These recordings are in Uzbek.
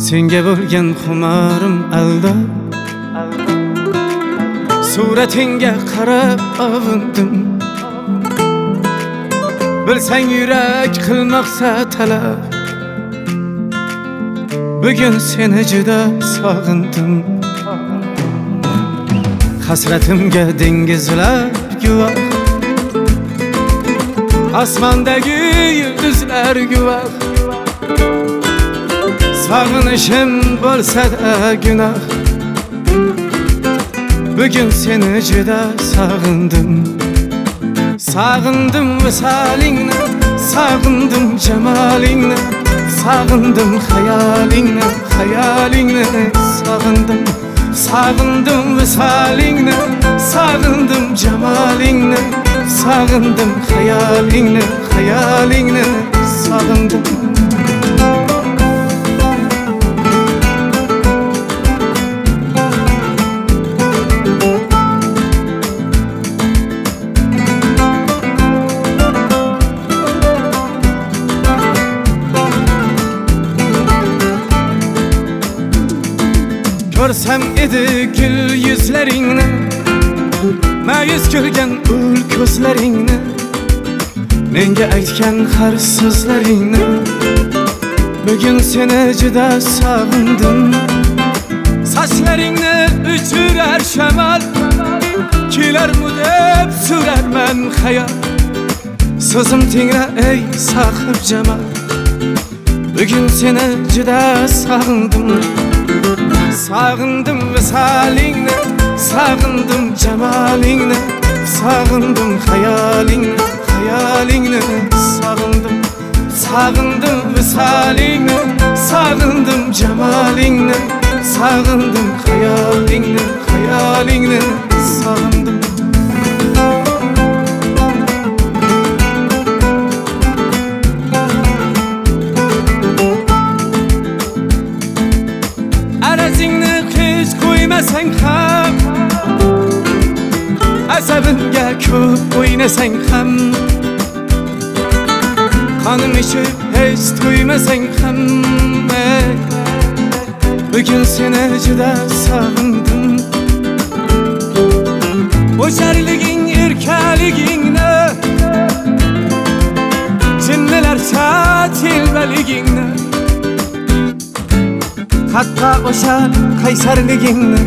Senga bo'lgan xumarim alda, suratingga qarab avundim. Bilsang yurak qilmoqsa talab, bugun seni juda sog'indim. Hasratimga dengizlar guvoh, osmondagi yulduzlar guvoh. Sog'inishim bo'lsa-da gunoh, bugun seni juda sog'indim. Sog'indim visolingni, sog'indim jamolingni, sog'indim xayolingni, xayolingni sog'indim. Sog'indim visolingni, sog'indim jamolingni, sog'indim xayolingni, xayolingni sog'indim. Ko'rsam edi gul yuzlaringni, ma'yus ko'rgan ul ko'zlaringni, menga aytgan har so'zlaringni, bugun seni juda sog'indim. Sochlaringni uchurar shamol, kelarmi deb so'rarman xayol. So'zim tingra ey sohib jamol, bugun seni juda sog'indim. Sog'indim visolingni, sog'indim jamolingni, sog'indim xayolingni, xayolingni sog'indim. Sog'indim visolingni, sog'indim jamolingni, sog'indim xayolingni, xayolingni sog'indim. Arazingni hech qo'ymasang ham, asabimga ko'p o'ynasang ham, qonim ichib hech to'ymasang ham, bugun seni juda sog'indim. O'sharliging, erkaligingni, jinnilarcha telbaligingni, hatto o'sha qaysarligingni,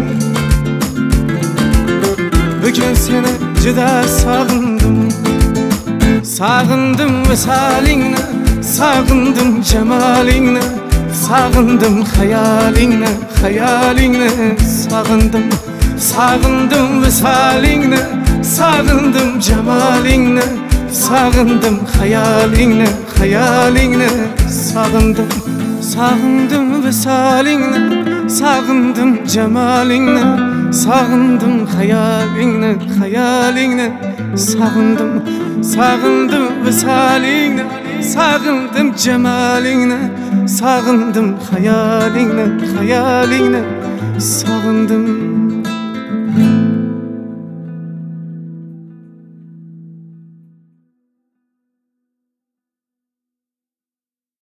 bugun seni juda sog'indim. Sog'indim visolingni, sog'indim jamolingni, sog'indim xayolingni, xayolingni sog'indim. Sog'indim visolingni, sog'indim jamolingni, sog'indim xayolingni, xayolingni sog'indim. Sog'indim visolingni, sog'indim jamolingni, sog'indim xayolingni, xayolingni sog'indim. Sog'indim visolingni, sog'indim jamolingni, sog'indim xayolingni, xayolingni sog'indim.